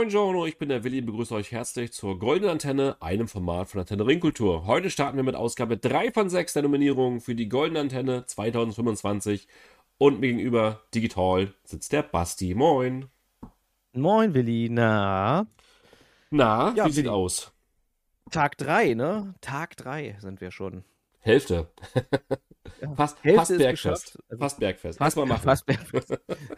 Moin Giorno, ich bin der Willi, begrüße euch herzlich zur Goldenen Antenne, einem Format von Antenne Ringkultur. Heute starten wir mit Ausgabe 3 von 6 der Nominierungen für die Goldene Antenne 2025 und mir gegenüber digital sitzt der Basti. Moin. Moin, Willi. Na, Na, ja, wie sieht Willi. aus? Tag 3, ne? Tag 3 sind wir schon. Hälfte. Ja. Fast, Hälfte fast ist Bergfest. geschafft. Also Fast Bergfest. fast, Erstmal machen. fast perfekt.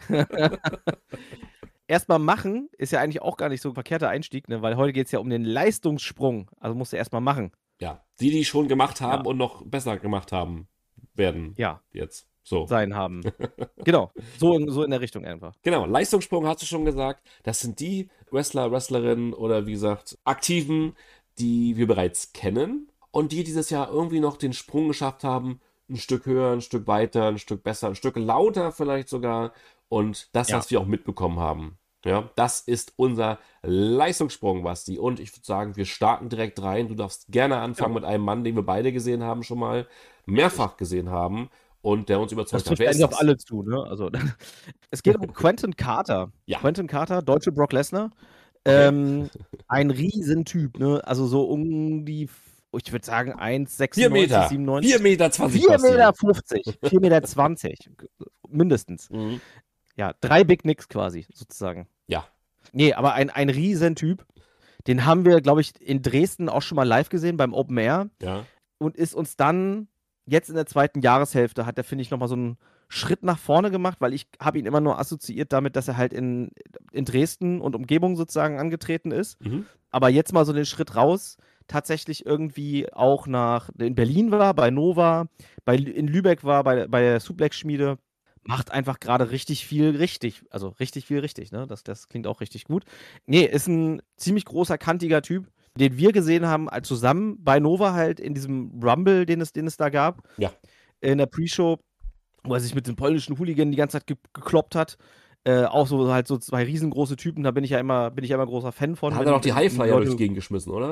Erstmal machen ist ja eigentlich auch gar nicht so ein verkehrter Einstieg, ne? Weil heute geht es ja um den Leistungssprung. Also musst du erstmal machen. Ja, die schon gemacht Ja, haben und noch besser gemacht haben werden ja, jetzt. So. sein haben. Genau. So in der Richtung einfach. Genau, Leistungssprung hast du schon gesagt. Das sind die Wrestler, Wrestlerinnen oder wie gesagt Aktiven, die wir bereits kennen und die dieses Jahr irgendwie noch den Sprung geschafft haben, ein Stück höher, ein Stück weiter, ein Stück besser, ein Stück lauter vielleicht sogar und das, Ja. was wir auch mitbekommen haben. Ja, das ist unser Leistungssprung, Basti. Und ich würde sagen, wir starten direkt rein. Du darfst gerne anfangen Ja. mit einem Mann, den wir beide gesehen haben, schon mal Richtig. mehrfach gesehen haben und der uns Das überzeugt hat. trifft Wer ist eigentlich auf das? alle zu, ne? Also, es geht um Quentin Carter. Ja, Quentin Carter, deutsche Brock Lesnar. okay. Ein Riesentyp, ne? Also so um die, ich würde sagen, 4 1,96, Meter. 4 97. Meter 20, 4,50 Basti. Meter, 4,20 Meter, mindestens. Mhm. Ja, 3 Big Nicks quasi, sozusagen. Ja. Nee, aber ein Riesentyp. Den haben wir, glaube ich, in Dresden auch schon mal live gesehen beim Open Air Ja. und ist uns dann jetzt in der zweiten Jahreshälfte, hat er, finde ich, nochmal so einen Schritt nach vorne gemacht, weil ich habe ihn immer nur assoziiert damit, dass er halt in Dresden und Umgebung sozusagen angetreten ist. Mhm. Aber jetzt mal so den Schritt raus, tatsächlich irgendwie auch in Berlin war, bei Nova, in Lübeck war, bei der Suplex-Schmiede. Macht einfach gerade richtig viel richtig. Also richtig viel richtig, ne? Das klingt auch richtig gut. Nee, ist ein ziemlich großer, kantiger Typ, den wir gesehen haben, zusammen bei Nova halt in diesem Rumble, den es da gab, Ja. in der Pre-Show, wo er sich mit den polnischen Hooligan die ganze Zeit gekloppt hat. Auch so halt so zwei riesengroße Typen, da bin ich ja immer großer Fan Da von, hat er noch die wenn Highflyer durch die Leute. Gegend geschmissen, oder?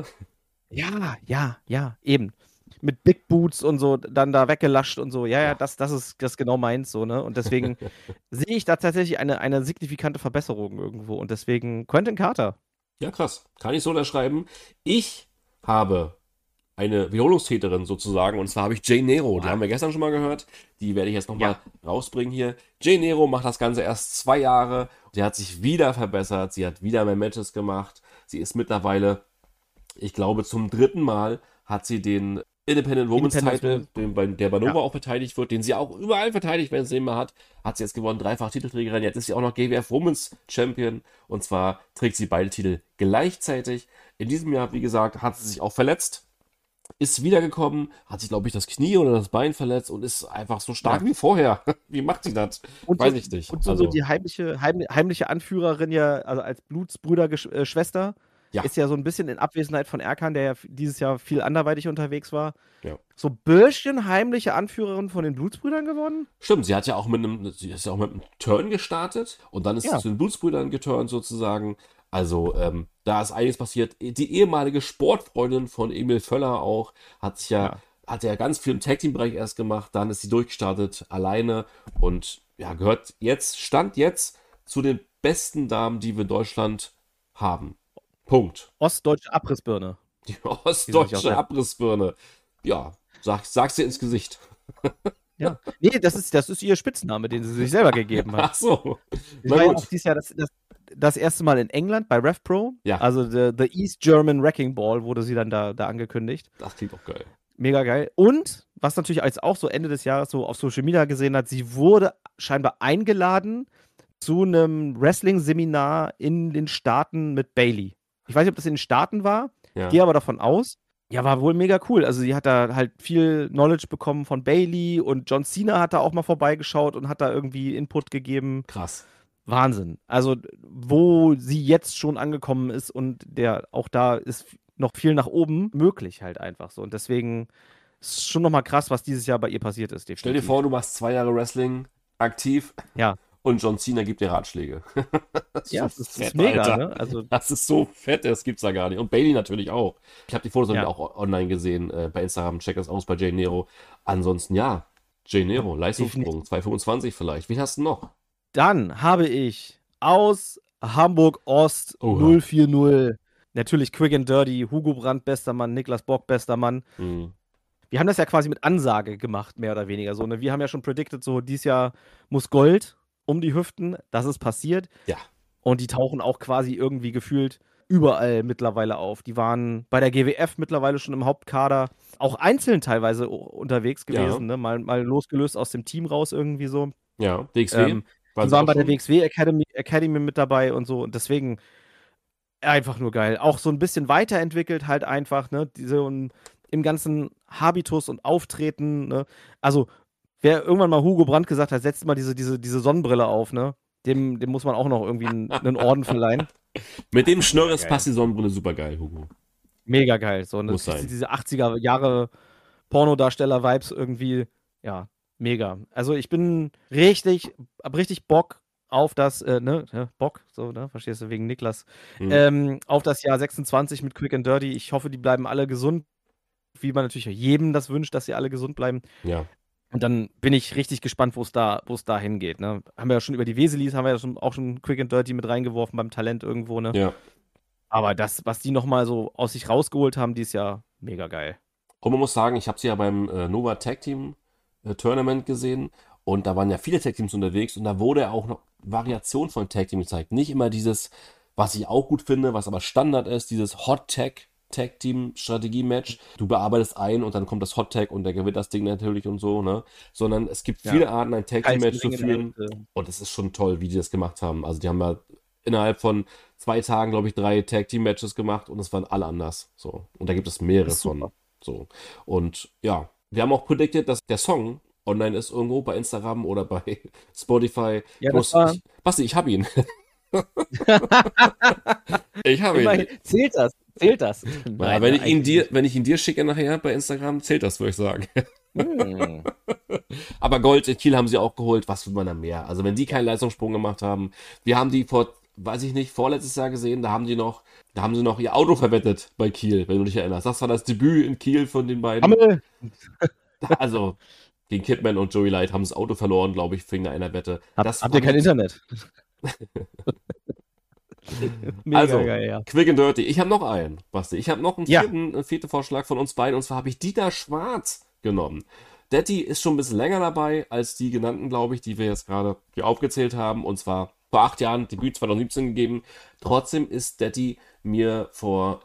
Ja, eben. Mit Big Boots und so, dann da weggelascht und so. Ja, Ja. das ist genau meins, so, ne? Und deswegen sehe ich da tatsächlich eine signifikante Verbesserung irgendwo. Und deswegen Quentin Carter. Ja, krass. Kann ich so unterschreiben. Ich habe eine Wiederholungstäterin sozusagen, und zwar habe ich Jay Nero. Die Boah. haben wir gestern schon mal gehört. Die werde ich jetzt nochmal Ja, rausbringen hier. Jay Nero macht das Ganze erst 2 Jahre. Sie hat sich wieder verbessert. Sie hat wieder mehr Matches gemacht. Sie ist mittlerweile, ich glaube, zum 3. Mal hat sie den Independent Women's Independence Title, der bei Nova ja. auch verteidigt wird, den sie auch überall verteidigt, wenn sie den mal hat. Hat sie jetzt gewonnen, dreifach Titelträgerin. Jetzt ist sie auch noch GWF Women's Champion. Und zwar trägt sie beide Titel gleichzeitig. In diesem Jahr, wie gesagt, hat sie sich auch verletzt. Ist wiedergekommen, hat sich, glaube ich, das Knie oder das Bein verletzt und ist einfach so stark Ja. wie vorher. Wie macht sie das? Und Weiß ich nicht. so die heimliche Anführerin ja, also als Blutsbrüder-Schwester, Ja, ist ja so ein bisschen in Abwesenheit von Erkan, der ja dieses Jahr viel anderweitig unterwegs war. ja. So ein bisschen heimliche Anführerin von den Blutsbrüdern geworden. Stimmt, sie ist ja auch mit einem Turn gestartet und dann ist sie Ja. zu den Blutsbrüdern geturnt sozusagen. Also, da ist einiges passiert. Die ehemalige Sportfreundin von Emil Völler auch Ja. hat ja ganz viel im Tag-Team-Bereich erst gemacht, dann ist sie durchgestartet alleine und ja, Stand jetzt zu den besten Damen, die wir in Deutschland haben. Punkt. Ostdeutsche Abrissbirne, Die wie sie sich auch ostdeutsche nennt. Abrissbirne. Ja, sag's dir ins Gesicht. Ja. Nee, das ist ihr Spitzname, den sie sich selber gegeben hat. Ach so. Sie Na war ja auch gut. dieses Jahr das erste Mal in England bei RevPro. Ja, Also the East German Wrecking Ball wurde sie dann da angekündigt. das klingt doch geil. Mega geil. Und, was natürlich als auch so Ende des Jahres so auf Social Media gesehen hat, sie wurde scheinbar eingeladen zu einem Wrestling-Seminar in den Staaten mit Bailey. Ich weiß nicht, ob das in den Staaten war, Ja. gehe aber davon aus. Ja, war wohl mega cool. Also sie hat da halt viel Knowledge bekommen von Bailey und John Cena hat da auch mal vorbeigeschaut und hat da irgendwie Input gegeben. Krass. Wahnsinn. Also, wo sie jetzt schon angekommen ist und auch da ist noch viel nach oben möglich halt einfach so. Und deswegen ist es schon nochmal krass, was dieses Jahr bei ihr passiert ist, Stell dir definitiv. vor, du machst 2 Jahre Wrestling aktiv Ja, und John Cena gibt dir Ratschläge. Das ist ja, so das ist fett, mega, Alter. ne? Also, Das ist so fett, das gibt's da gar nicht. Und Bailey natürlich auch. Ich habe die Fotos ja, auch online gesehen bei Instagram. Check das aus bei Jay Nero. Ansonsten ja, Jay Nero, definitiv. Leistungssprung, 225 vielleicht. Wie hast du noch? Dann habe ich aus Hamburg Ost Oha. 040. Natürlich Quick and Dirty, Hugo Brandt, bester Mann, Niklas Bock, bester Mann. Mhm. Wir haben das ja quasi mit Ansage gemacht, mehr oder weniger so. Ne? Wir haben ja schon predicted, so dieses Jahr muss Gold um die Hüften. Das ist passiert. Ja. Und die tauchen auch quasi irgendwie gefühlt überall mittlerweile auf. Die waren bei der GWF mittlerweile schon im Hauptkader, auch einzeln teilweise unterwegs gewesen, ne? Mal losgelöst aus dem Team raus irgendwie so. Ja, WXW. Die waren bei der WXW Academy mit dabei und so. Und deswegen einfach nur geil. Auch so ein bisschen weiterentwickelt halt einfach, ne? Im ganzen Habitus und Auftreten, ne? Also, wer irgendwann mal Hugo Brandt gesagt hat, setzt mal diese Sonnenbrille auf, ne? Dem muss man auch noch irgendwie einen Orden verleihen. Mit dem Schnörres passt die Sonnenbrille super geil, Hugo. Mega geil. So, ne? Muss sein. Diese 80er Jahre Pornodarsteller-Vibes irgendwie, ja, mega. Also ich hab richtig Bock auf das, Bock, so, ne, verstehst du, wegen Niklas, auf das Jahr 26 mit Quick and Dirty. Ich hoffe, die bleiben alle gesund, wie man natürlich jedem das wünscht, dass sie alle gesund bleiben. Ja. Und dann bin ich richtig gespannt, wo es da hingeht. Ne? Haben wir ja schon über die Weselis, haben wir ja auch schon Quick and Dirty mit reingeworfen beim Talent irgendwo. Ne? Ja. Aber das, was die nochmal so aus sich rausgeholt haben, dieses Jahr, mega geil. Und man muss sagen, ich habe sie ja beim Nova Tag Team Tournament gesehen und da waren ja viele Tag Teams unterwegs und da wurde auch noch Variation von Tag Team gezeigt. Nicht immer dieses, was ich auch gut finde, was aber Standard ist, dieses Hot Tag Team Strategie Match. Du bearbeitest ein und dann kommt das Hot Tag und der gewinnt das Ding natürlich und so, ne? Sondern es gibt viele Arten, ein Tag Team Match zu führen und es ist schon toll, wie die das gemacht haben. Also die haben ja innerhalb von 2 Tagen, glaube ich, 3 Tag Team Matches gemacht und es waren alle anders. So. Und da gibt es mehrere von. So. Und ja, wir haben auch predicted, dass der Song online ist irgendwo bei Instagram oder bei Spotify. Ja, Basti, ich hab ihn. Ich habe ihn. Zählt das? Zählt das? Nein, wenn ich ihn dir schicke nachher bei Instagram, zählt das, würde ich sagen. Aber Gold in Kiel haben sie auch geholt. Was will man da mehr? Also wenn die keinen Leistungssprung gemacht haben, wir haben die vorletztes Jahr gesehen, da haben sie noch ihr Auto verwettet bei Kiel, wenn du dich erinnerst. Das war das Debüt in Kiel von den beiden. Also gegen Kidman und Joey Light haben das Auto verloren, glaube ich, wegen einer Wette. Habt ihr kein Internet? Also, geil, ja. Quick and Dirty. Ich habe noch einen, Basti. Ich habe noch einen vierten Vorschlag von uns beiden. Und zwar habe ich Dieter Schwarz genommen. Daddy ist schon ein bisschen länger dabei als die genannten, glaube ich, die wir jetzt gerade hier aufgezählt haben. Und zwar vor 8 Jahren, Debüt 2017 gegeben. Trotzdem ist Daddy mir vor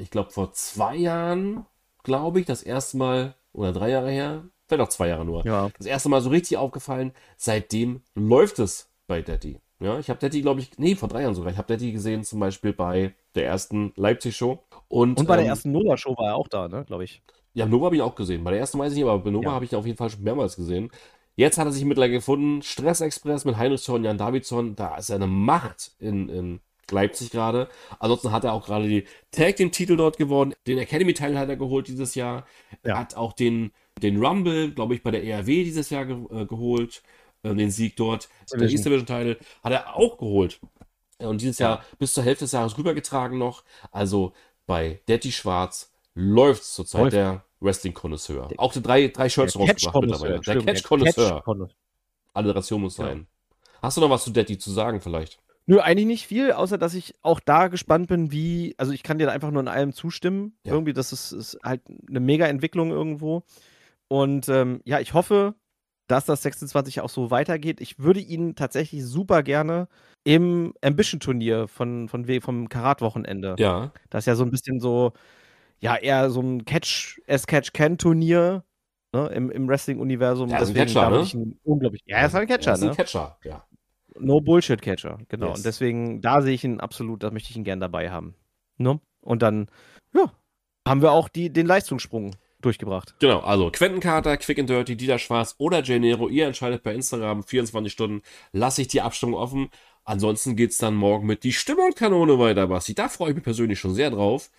2 Jahren, glaube ich, das erste Mal, oder 3 Jahre her, vielleicht auch 2 Jahre nur, das erste Mal so richtig aufgefallen. Seitdem läuft es bei Daddy. Ja, ich habe Daddy, glaube ich, vor 3 Jahren sogar. Ich habe Daddy gesehen, zum Beispiel bei der ersten Leipzig-Show. Und bei der ersten Nova-Show war er auch da, ne, glaube ich. Ja, Nova habe ich auch gesehen. Bei der ersten weiß ich nicht, aber bei Nova habe ich auf jeden Fall schon mehrmals gesehen. Jetzt hat er sich mittlerweile gefunden. Stress Express mit Heinrichsson und Jan Davidson. Da ist er eine Macht in Leipzig gerade. Ansonsten hat er auch gerade die Tag Team Titel dort gewonnen. Den Academy-Teil hat er geholt dieses Jahr. Er hat auch den Rumble, glaube ich, bei der ERW dieses Jahr geholt. Den Sieg dort. Der East Division Title hat er auch geholt. Und dieses Jahr bis zur Hälfte des Jahres rübergetragen noch. Also bei Daddy Schwarz läuft es zurzeit der Wrestling-Konnoisseur. Auch die drei Shirts rausgebracht mittlerweile. Der Catch-Konnoisseur. Alliteration muss sein. Hast du noch was zu Daddy zu sagen vielleicht? Nö, eigentlich nicht viel, außer dass ich auch da gespannt bin, also ich kann dir einfach nur in allem zustimmen. Ja. Irgendwie, das ist halt eine Mega-Entwicklung irgendwo. Und ich hoffe, dass das 26 auch so weitergeht. Ich würde ihn tatsächlich super gerne im Ambition-Turnier vom Karat-Wochenende. Ja. Das ist ja so ein bisschen so, eher so ein Catch-Can-Turnier, ne, im Wrestling-Universum. Ja, ist ein Catcher, ne? Unglaublich. Ja, er ist ein Catcher, ne? Ist ein Catcher, ja. No Bullshit-Catcher, genau. Yes. Und deswegen, da sehe ich ihn absolut, da möchte ich ihn gerne dabei haben. Ne? Und dann, haben wir auch den Leistungssprung durchgebracht. Genau, also Quentin Carter, Quick and Dirty, Dieter Schwarz oder Jay Nero, ihr entscheidet bei Instagram, 24 Stunden, lasse ich die Abstimmung offen. Ansonsten geht es dann morgen mit die Stimmungskanone weiter, Basti. Da freue ich mich persönlich schon sehr drauf,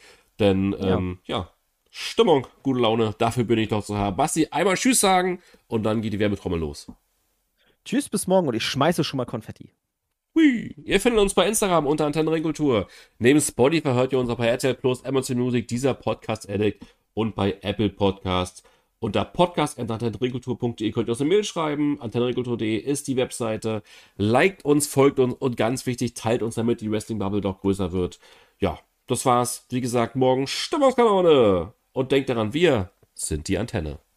denn Stimmung, gute Laune, dafür bin ich doch zu haben. Basti, einmal Tschüss sagen und dann geht die Werbetrommel los. Tschüss, bis morgen und ich schmeiße schon mal Konfetti. Hui. Ihr findet uns bei Instagram unter Antennenringkultur. Neben Spotify hört ihr uns auch bei RTL Plus, Amazon Music, dieser Podcast Addict und bei Apple Podcasts. Unter podcast.antennenregeltour.de könnt ihr uns eine Mail schreiben. Antennenregeltour.de ist die Webseite. Liked uns, folgt uns und ganz wichtig, teilt uns, damit die Wrestling-Bubble doch größer wird. Ja, das war's. Wie gesagt, morgen Stimmungskanone. Und denkt daran, wir sind die Antenne.